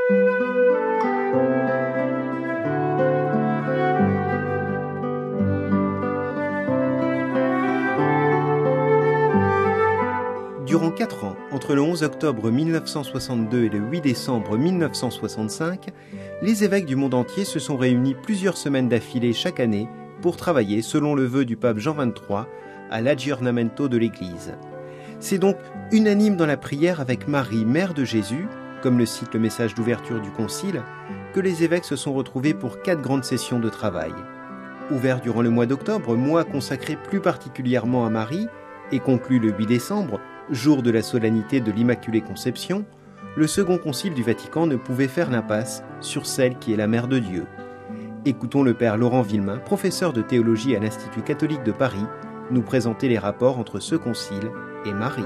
Durant 4 ans, entre le 11 octobre 1962 et le 8 décembre 1965, les évêques du monde entier se sont réunis plusieurs semaines d'affilée chaque année pour travailler, selon le vœu du pape Jean XXIII, à l'aggiornamento de l'Église. C'est donc unanime dans la prière avec Marie, mère de Jésus, comme le cite le message d'ouverture du Concile, que les évêques se sont retrouvés pour 4 grandes sessions de travail. Ouvert durant le mois d'octobre, mois consacré plus particulièrement à Marie, et conclu le 8 décembre, jour de la solennité de l'Immaculée Conception, le Second Concile du Vatican ne pouvait faire l'impasse sur celle qui est la Mère de Dieu. Écoutons le père Laurent Villemain, professeur de théologie à l'Institut catholique de Paris, nous présenter les rapports entre ce concile et Marie.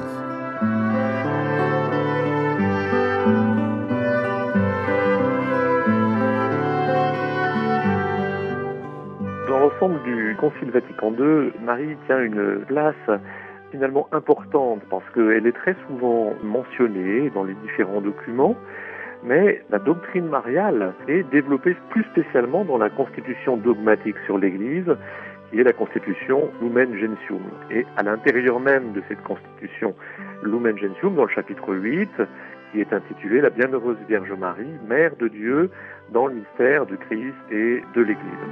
Dans l'ensemble du Concile Vatican II, Marie tient une place finalement importante parce qu'elle est très souvent mentionnée dans les différents documents, mais la doctrine mariale est développée plus spécialement dans la constitution dogmatique sur l'Église, qui est la constitution Lumen Gentium. Et à l'intérieur même de cette constitution Lumen Gentium, dans le chapitre 8, qui est intitulé La Bienheureuse Vierge Marie, Mère de Dieu dans le mystère du Christ et de l'Église.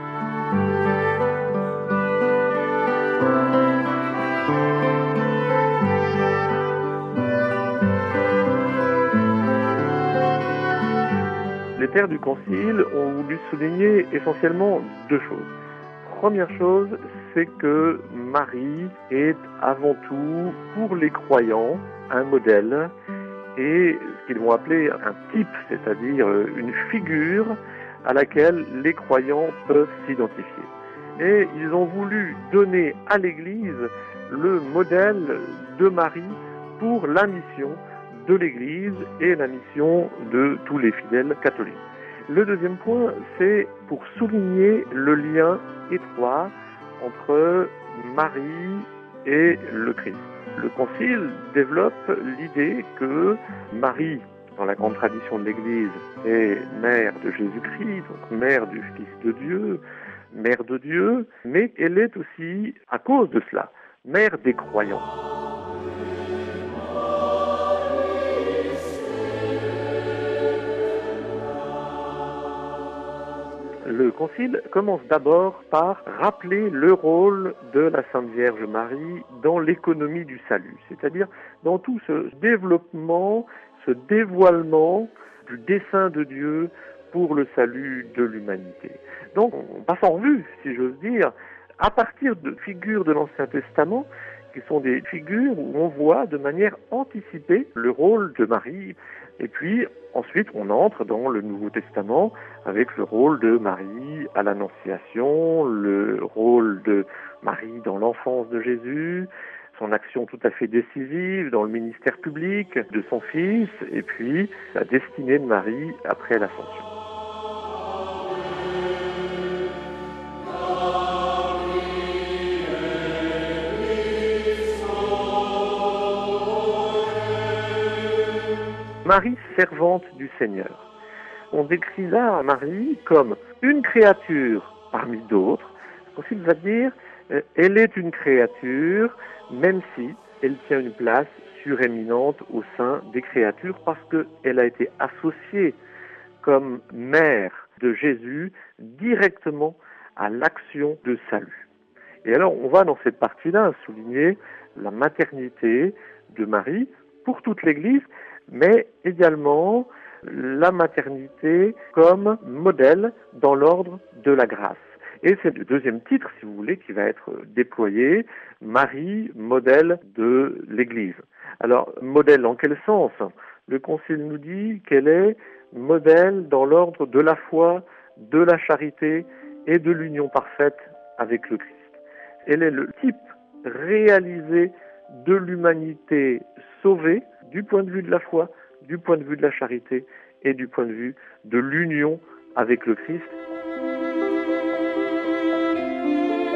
Les pères du Concile ont voulu souligner essentiellement 2 choses. Première chose, c'est que Marie est avant tout, pour les croyants, un modèle et ce qu'ils vont appeler un type, c'est-à-dire une figure à laquelle les croyants peuvent s'identifier. Et ils ont voulu donner à l'Église le modèle de Marie pour la mission de l'Église et la mission de tous les fidèles catholiques. Le deuxième point, c'est pour souligner le lien étroit entre Marie et le Christ. Le Concile développe l'idée que Marie, dans la grande tradition de l'Église, est mère de Jésus-Christ, donc mère du Fils de Dieu, mère de Dieu, mais elle est aussi, à cause de cela, mère des croyants. Le Concile commence d'abord par rappeler le rôle de la Sainte Vierge Marie dans l'économie du salut, c'est-à-dire dans tout ce développement, ce dévoilement du dessein de Dieu pour le salut de l'humanité. Donc, on passe en revue, si j'ose dire, à partir de figures de l'Ancien Testament, qui sont des figures où on voit de manière anticipée le rôle de Marie. Et puis, ensuite, on entre dans le Nouveau Testament avec le rôle de Marie à l'Annonciation, le rôle de Marie dans l'enfance de Jésus, son action tout à fait décisive dans le ministère public de son Fils, et puis la destinée de Marie après l'Ascension. Marie, servante du Seigneur. On décrit là Marie comme une créature parmi d'autres. Le Concile va dire elle est une créature, même si elle tient une place suréminente au sein des créatures parce qu'elle a été associée comme mère de Jésus directement à l'action de salut. Et alors, on va dans cette partie-là souligner la maternité de Marie pour toute l'Église, mais également la maternité comme modèle dans l'ordre de la grâce. Et c'est le deuxième titre, si vous voulez, qui va être déployé, Marie, modèle de l'Église. Alors, modèle en quel sens ? Le Concile nous dit qu'elle est modèle dans l'ordre de la foi, de la charité et de l'union parfaite avec le Christ. Elle est le type réalisé de l'humanité sauvée du point de vue de la foi, du point de vue de la charité et du point de vue de l'union avec le Christ.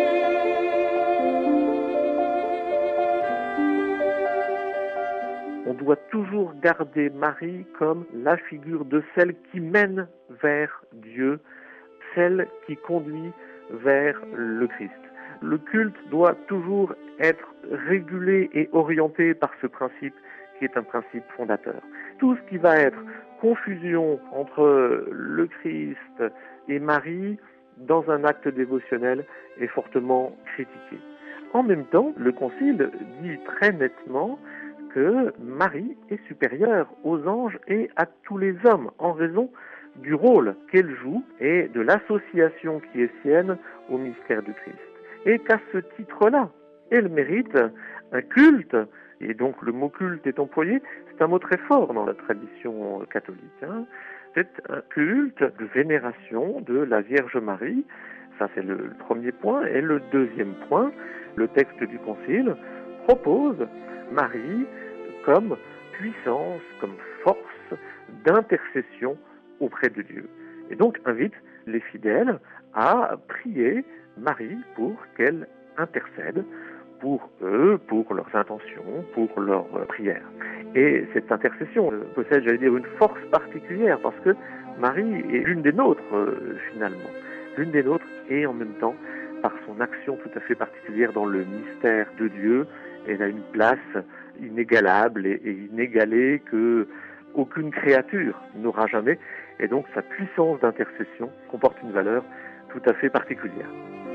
On doit toujours garder Marie comme la figure de celle qui mène vers Dieu, celle qui conduit vers le Christ. Le culte doit toujours être régulé et orienté par ce principe qui est un principe fondateur. Tout ce qui va être confusion entre le Christ et Marie dans un acte dévotionnel est fortement critiqué. En même temps, le Concile dit très nettement que Marie est supérieure aux anges et à tous les hommes en raison du rôle qu'elle joue et de l'association qui est sienne au mystère du Christ. Et qu'à ce titre-là, elle mérite un culte, et donc le mot culte est employé, c'est un mot très fort dans la tradition catholique. C'est un culte de vénération de la Vierge Marie. Ça, c'est le premier point. Et le deuxième point, le texte du Concile propose Marie comme puissance, comme force d'intercession auprès de Dieu. Et donc invite les fidèles à prier Marie pour qu'elle intercède pour eux, pour leurs intentions, pour leurs prières. Et cette intercession possède, j'allais dire, une force particulière parce que Marie est l'une des nôtres, finalement. L'une des nôtres et en même temps, par son action tout à fait particulière dans le mystère de Dieu, elle a une place inégalable et inégalée que aucune créature n'aura jamais. Et donc sa puissance d'intercession comporte une valeur tout à fait particulière.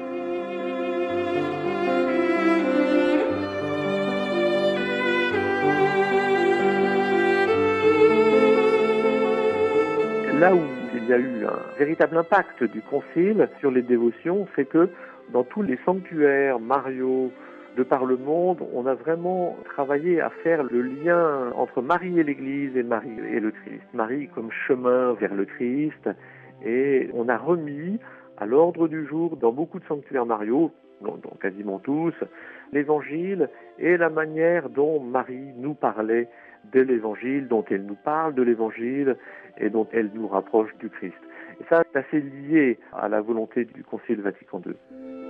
Là où il y a eu un véritable impact du Concile sur les dévotions, c'est que dans tous les sanctuaires mariaux de par le monde, on a vraiment travaillé à faire le lien entre Marie et l'Église et Marie et le Christ. Marie comme chemin vers le Christ, et on a remis à l'ordre du jour dans beaucoup de sanctuaires mariaux, dans quasiment tous, l'Évangile et la manière dont Marie nous parlait de l'Évangile, dont elle nous parle de l'Évangile et dont elle nous rapproche du Christ. Et ça, c'est assez lié à la volonté du Concile Vatican II.